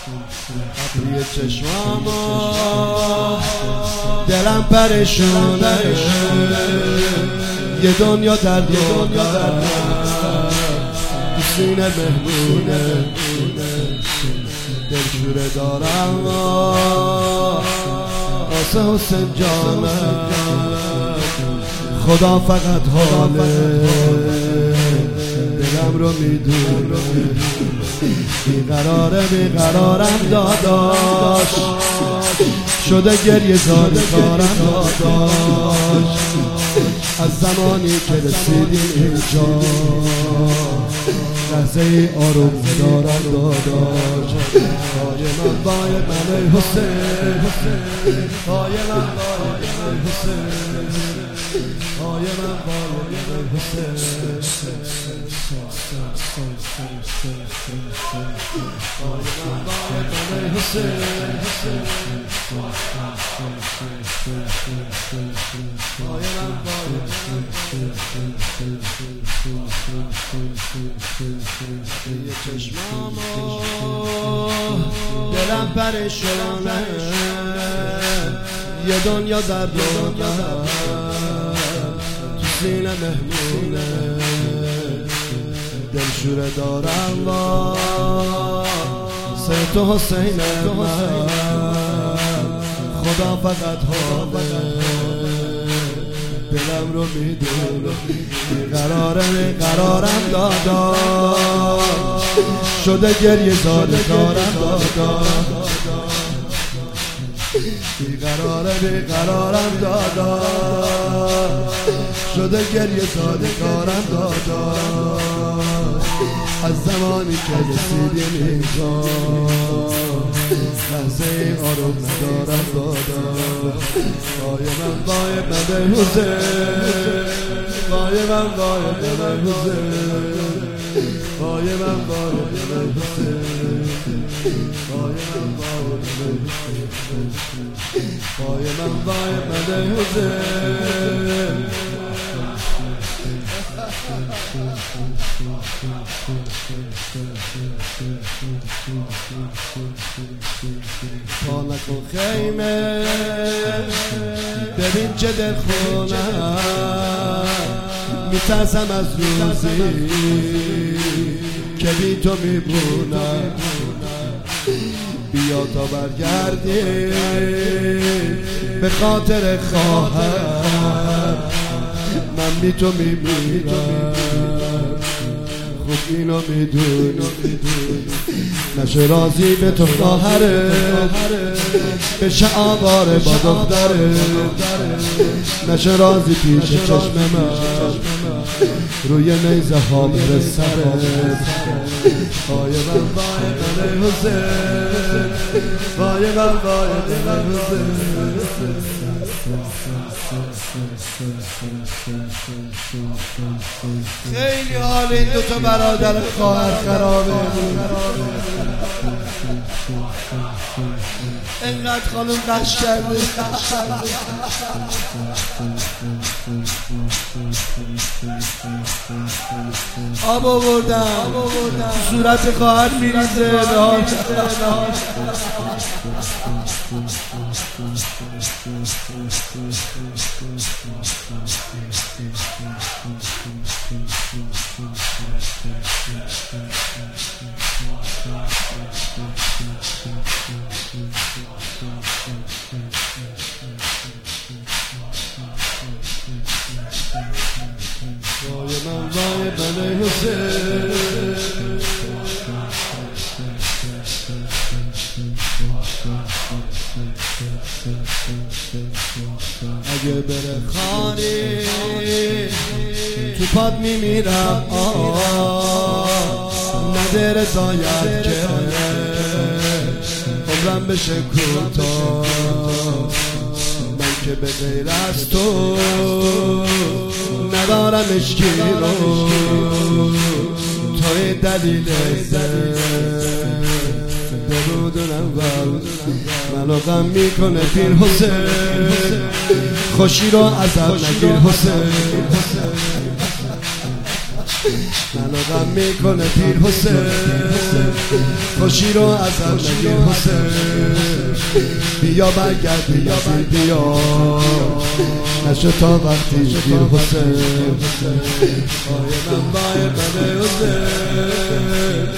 ابروی چشماما دلم پریشونه، یه دنیا در دنیا تو سینه مهمونه، دلشوره دارم واسه حسین جانم، خدا فقط حاله دلم رو میدونه، بیقرارم داداش، شده گریه زاری کارم داداش، از زمانی که رسیدیم اینجا لحظه ای آروم دارم داداش، پای من بای من حسین، پای من بای من حسین، پای من بای من حسین، پای من بای من حسین، پای من بای یه چشمامو دلم پریشونه، یه دنیا در دنیا تو سینه مهمونه، دلشوره دارم واسه تو حسین من، خدا فقط حاله دلم رو میدونه، بیقرارم داداش، شده گریه زاری کارم داداش، بیقرارم داداش، شده گریه زاری کارم داداش، از زمانی که رسیدیم اینجا لحظه آروم ندارم داداش، پای من بای من حسین، پای من بای من حسین، پای من بای من حسین، پای من بای من حسین، پای من بای من حسین. پا نکن خیمه ببین چه دلخونم، میترسم از روزی که بی تو میمونم، بیا تا برگردی به خاطر خواهر، من بی تو میمیرم، خود اینو میدونی، نشه رازی به تو خواهره، بشه آواره با دختره، نشه رازی پیش چشم من، روی نیزه ها بره سره، پای من بای من حسین، پای من بای من حسین. خیلی حال این دوتا برادر خواهر خرابه، اینقدر خانم قش کرده، آب آوردم صورت خواهر میریزه، وای من حسین، اگه بره خانی تو پاد میمیرم، نده رضایت که عمرم بشه کوتاه، من که به غیر از تو ندارم اشکی رو، توی دلیل درودنم منو غم میکنه پیر حسین، خوشی رو عذاب نگیر حسین، منو غم میکنه پیر حسین، خوشی رو ازم نگیر حسین، بیا برگرد بیا نشو تا وقتی گیر حسین، بای من حسین.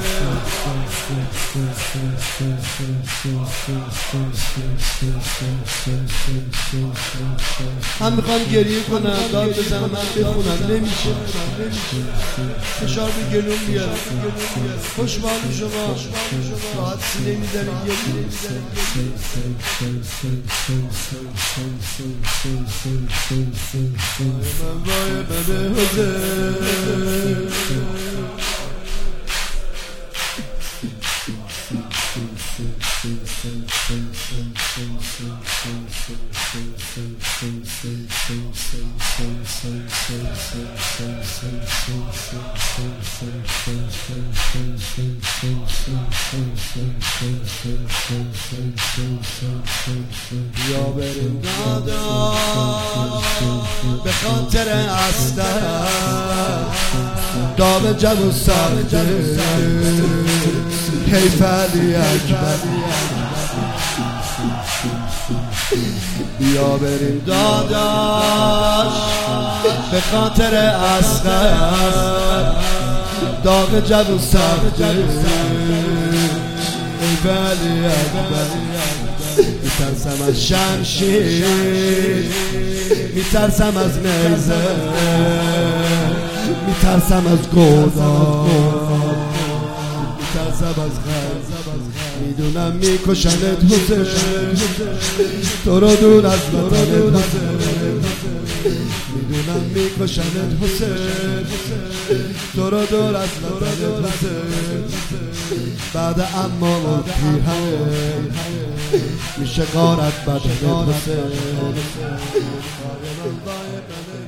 هم میخوام گریه کنم داد بزنم بخونم نمیشه، فشار به گلوم بیاد، خوشحال شما راحت سینه میزنه گریه من وای من حسین. بیا بریم داداش به خاطر اسلحه دام جب سرده حیف علی اکبر، بیا بریم داداش به خاطر اصغر داغ جب و سرده حیف علی اکبر. میترسم از شمشیر، میترسم از نیزه، میترسم از گودان، میترسم از غم، میدونم میکشنت حسین، تو رو دور از وطنت حسین، میدونم میکشنت حسین، تو رو دور از وطنت حسین. بعد اما و پیرهنه میشه غارت بدنت حسین.